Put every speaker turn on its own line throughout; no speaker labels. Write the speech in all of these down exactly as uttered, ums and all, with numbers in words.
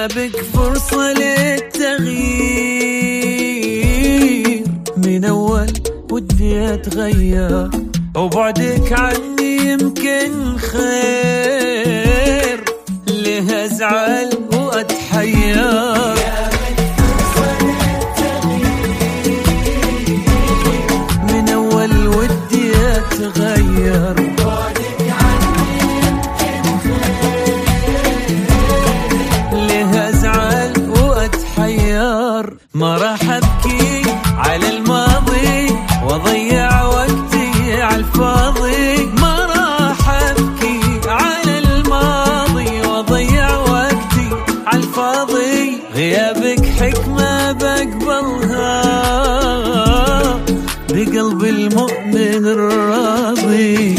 غيابك فرصة للتغيير، من أول ودي أتغير وبعدك عني يمكن خير، ليه أزعل وأتحير. من أول ودي أتغير ما راح أبكي على الماضي وأضيع وقتي على الفاضي، ما راح أبكي على الماضي وأضيع وقتي على الفاضي. غيابك حكمة بقبلها بقلب المؤمن الراضي.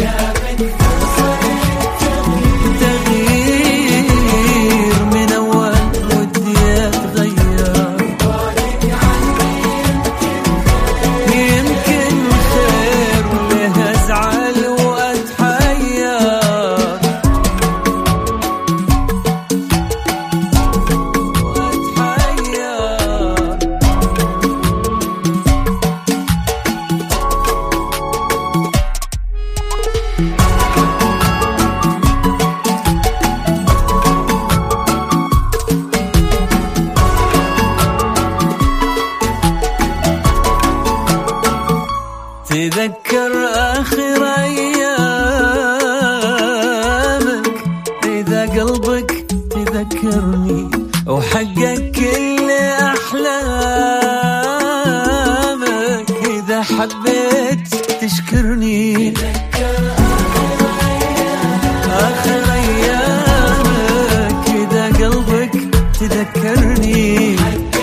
تذكر آخر أيامك إذا قلبك تذكرني وحقق كل أحلامك، إذا حبيت تشكرني. آخر أيامك إذا قلبك تذكرني